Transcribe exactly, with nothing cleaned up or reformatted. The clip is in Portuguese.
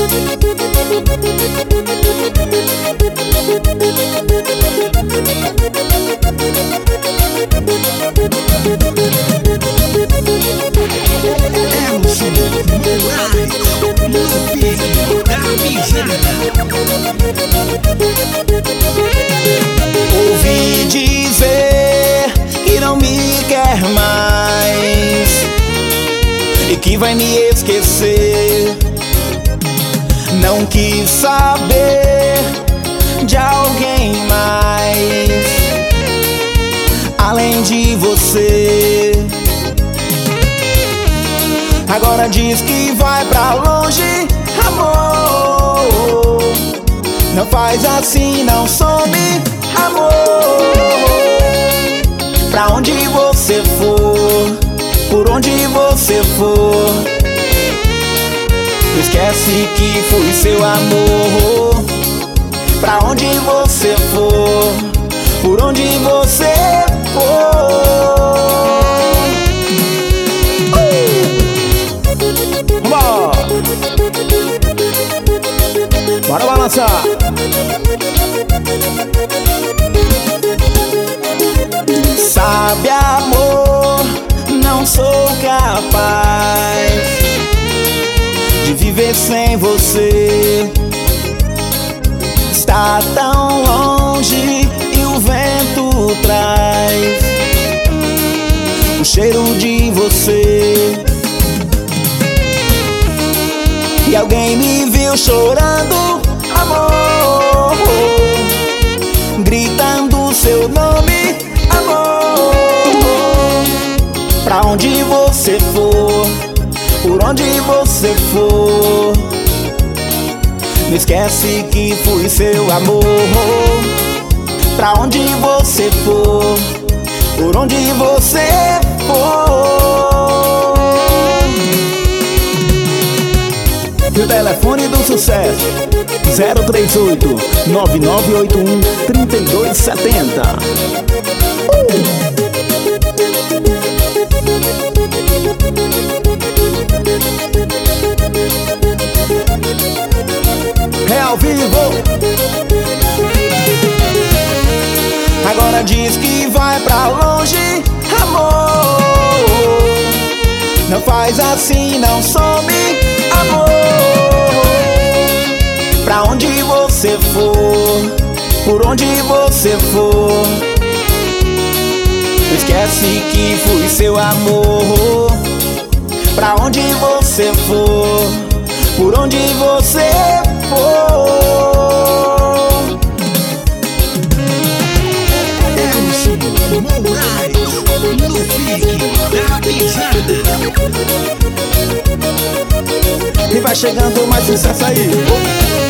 Elson Moraes, no pique da pisada. Ouvi dizer que não me quer mais e que vai me esquecer. Não quis saber de alguém mais além de você. Agora diz que vai pra longe, amor. Não faz assim, não some, amor. Pra onde você for, por onde você for, não esquece que fui seu amor. Pra onde você for, por onde você for. Bora balançar. Sabe, amor, não sou capaz de viver sem você. Está tão longe e o vento traz o cheiro de você. E alguém me viu chorando, amor, gritando seu nome, amor. Pra onde você for, por onde você for, não esquece que fui seu amor. Pra onde você for, por onde você for. E o telefone do sucesso: zero três oito, nove nove oito um, três dois sete zero. É ao vivo. Agora diz que vai pra longe, amor. Não faz assim, não some, amor. Pra onde você for, por onde você for, não esquece que fui seu amor. Pra onde você for, por onde você for. Elson Moraes, no pique da pisada. E vai chegando mais sucesso aí.